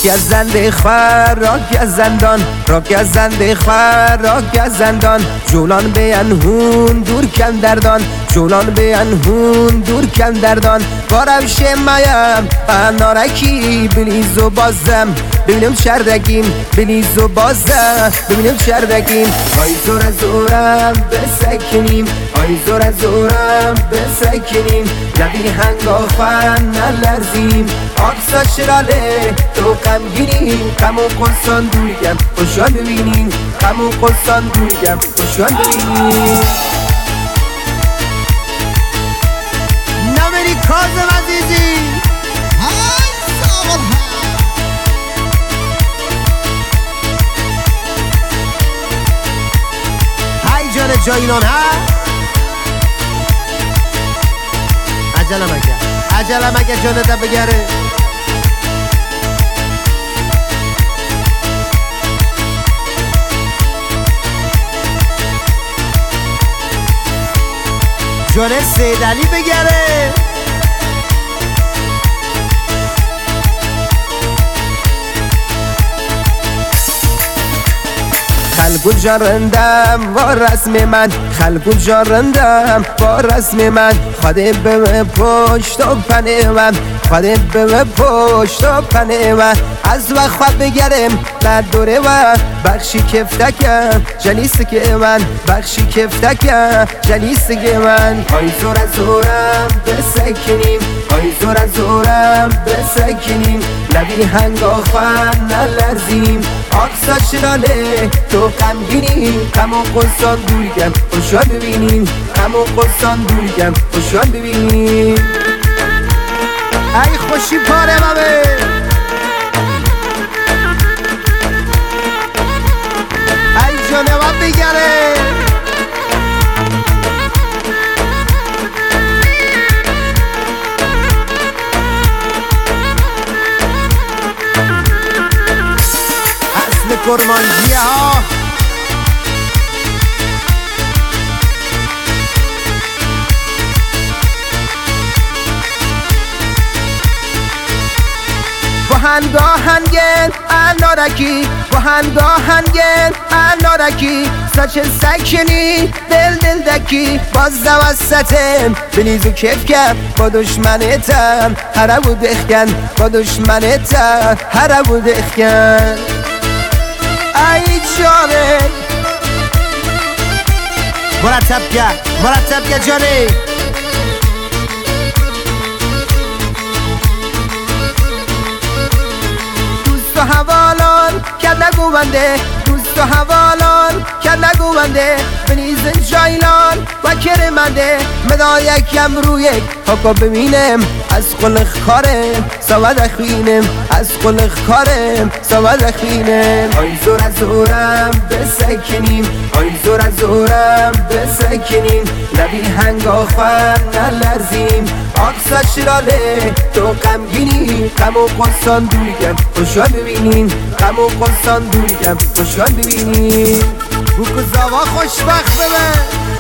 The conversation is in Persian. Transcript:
گزنده خور را گزندان را گزنده خور را گزندان جولان بیانهون دور کن دردان جولان بیانهون دور کن دردان بارم شمایم نارکی بلیز و بازم ببینم شردگیم بلیز و بازم ببینم شردگیم آی زور از زورم بسکنیم آی زور از زورم بسکنیم لبی هنگا خون نلرزیم آبسا شراله تو غمگینیم غم و قصان دوریم خوشان ببینیم غم و قصان دوریم خوشان ببینیم نمیری کاظم عزیزی های جان جایلان ها عجلم اگر جانت بگره جان سیدعلی بگره خلقو جارندم با رسم من خلقو جارندم با رسم من خواده به پشت و پنه من خواده به پشت و پنه من از وقت خواهد بگرم در دوره و بخشی کفتکم جلیست که من بخشی کفتکم جلیست که من آی زور از زورم بسکنیم آی زور از زورم بسکنیم لبی هنگا خون نلرزیم آکسا شراله تو غمگینیم غم و قصان دوریم خوشان ببینیم غم و قصان دوریم خوشان ببینیم ای خوشی پاره ممه ای جانه و بگره اصل کرمانجیه ها هنگن انارکی با هنگن انارکی ساچ سکنی دل دکی باز دوستم بلیزو کف کم با دشمنتم هربو دخکن با دشمنتم هربو دخکن ای جانه مرتب گه جانه حوالان کرد نگوونده دوست و حوالان کرد نگوونده بنیز جایلان و کرمنده مدای یکم روی یک حکا ببینم از خلق کارم سواد اخوینم از خلق کارم سواد اخوینم آی زور از زورم بسکنیم آی زور از زورم بسکنیم لبی هنگا خون نلرزیم آکسا شراله تو غمگینی غم و قصان دوریم خوشان ببینیم غم و قصان دوریم خوشان ببینیم بوکو زوا خوشبخت ببین